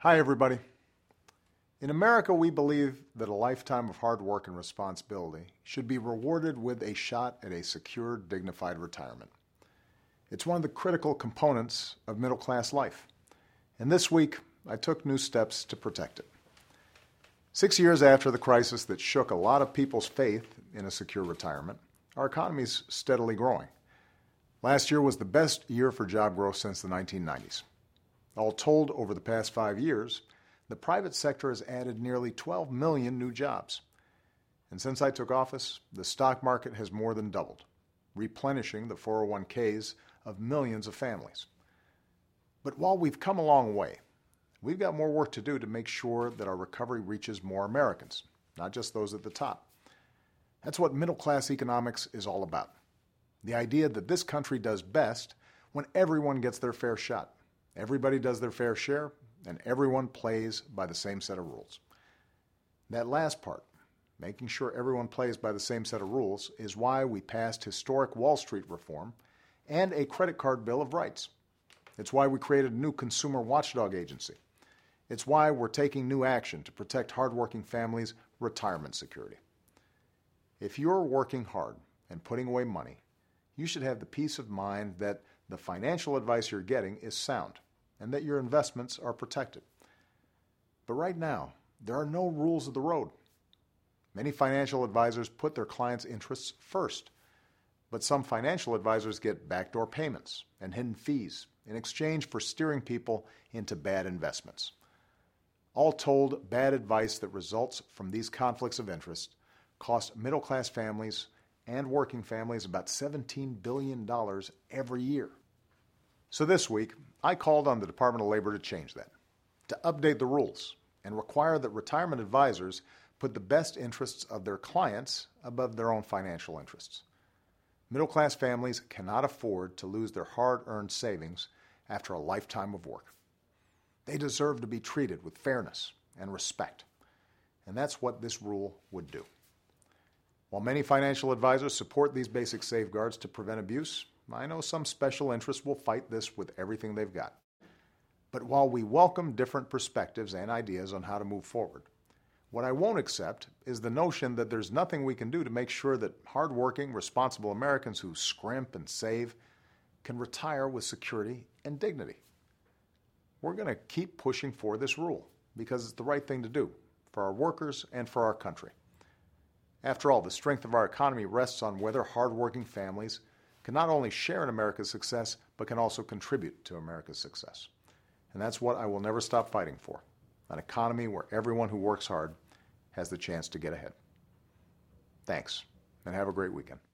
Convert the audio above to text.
Hi, everybody. In America, we believe that a lifetime of hard work and responsibility should be rewarded with a shot at a secure, dignified retirement. It's one of the critical components of middle-class life. And this week, I took new steps to protect it. 6 years after the crisis that shook a lot of people's faith in a secure retirement, our economy is steadily growing. Last year was the best year for job growth since the 1990s. All told, over the past 5 years, the private sector has added nearly 12 million new jobs. And since I took office, the stock market has more than doubled, replenishing the 401ks of millions of families. But while we've come a long way, we've got more work to do to make sure that our recovery reaches more Americans, not just those at the top. That's what middle-class economics is all about. The idea that this country does best when everyone gets their fair shot. Everybody does their fair share, and everyone plays by the same set of rules. That last part, making sure everyone plays by the same set of rules, is why we passed historic Wall Street reform and a credit card bill of rights. It's why we created a new consumer watchdog agency. It's why we're taking new action to protect hardworking families' retirement security. If you're working hard and putting away money, you should have the peace of mind that the financial advice you're getting is sound and that your investments are protected. But right now, there are no rules of the road. Many financial advisors put their clients' interests first, but some financial advisors get backdoor payments and hidden fees in exchange for steering people into bad investments. All told, bad advice that results from these conflicts of interest cost middle-class families and working families about $17 billion every year. So this week, I called on the Department of Labor to change that, to update the rules and require that retirement advisors put the best interests of their clients above their own financial interests. Middle-class families cannot afford to lose their hard-earned savings after a lifetime of work. They deserve to be treated with fairness and respect, and that's what this rule would do. While many financial advisors support these basic safeguards to prevent abuse, I know some special interests will fight this with everything they've got. But while we welcome different perspectives and ideas on how to move forward, what I won't accept is the notion that there's nothing we can do to make sure that hardworking, responsible Americans who scrimp and save can retire with security and dignity. We're going to keep pushing for this rule because it's the right thing to do for our workers and for our country. After all, the strength of our economy rests on whether hardworking families can not only share in America's success, but can also contribute to America's success. And that's what I will never stop fighting for, an economy where everyone who works hard has the chance to get ahead. Thanks, and have a great weekend.